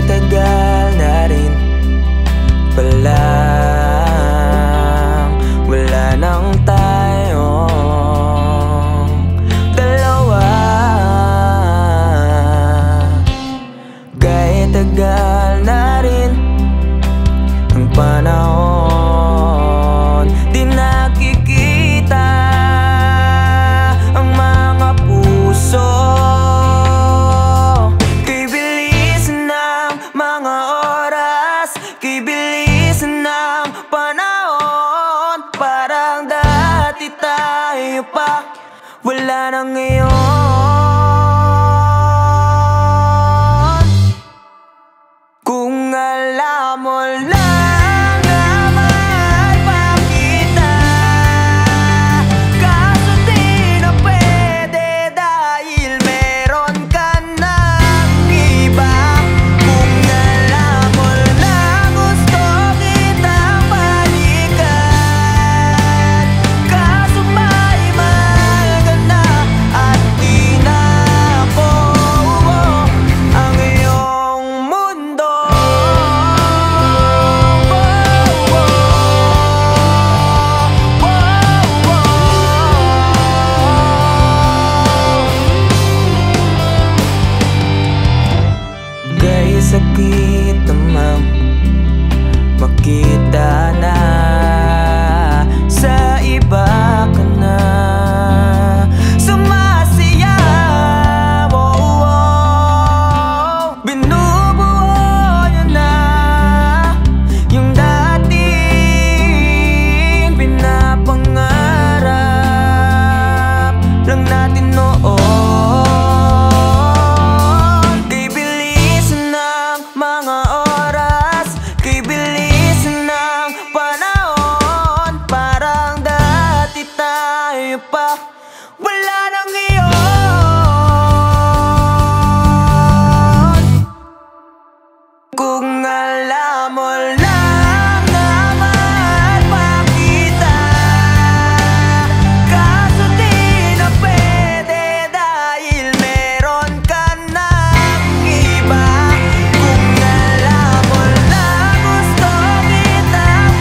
tagal na rin palang wala nang tayong dalawa. Kahit tagal na rin ang panahon, di nakikita ang mga puso. Kay bilis ng mga oras, kay bilis ng panahon, parang dati tayo pa, wala na ngayon. Kung alam mo lang na mahal pa kita, kaso di na pwede dahil meron ka ng iba. Kung alam mo lang gusto kitang balikan, kaso may mahal ka na at di na ako ang iyong mundo. Kay sakit namang makita na sa iba ka na sumasayaw. Binubuo niya na yung dating pinapangarap lang natin noon. Kay bilis ng mga oras, kay bilis ng panahon, parang dati tayo pa, wala nang ngayon. Kung alam mo lang na mahal pa kita, kaso di na pwede dahil meron ka ng iba. Kung alam mo lang gusto kitang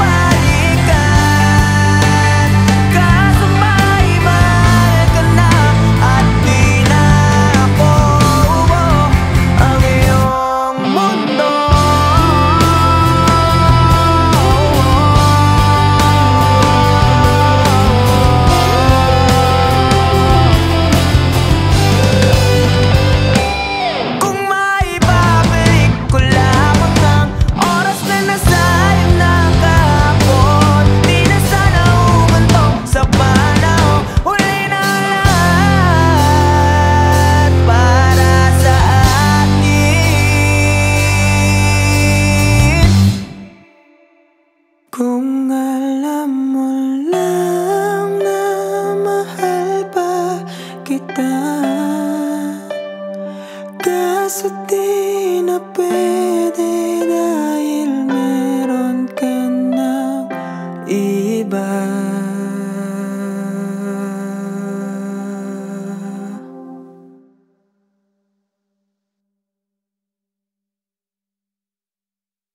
balikan, kaso may mahal ka na at di na ako ang iyong mundo. Kung maibabalik ko lamang ang oras na nasayang na kahapon, di na sana humantong sa panahon. Huli na lahat para sa atin. Kung alam mo lang na mahal pa kita, kaso di na pwede dahil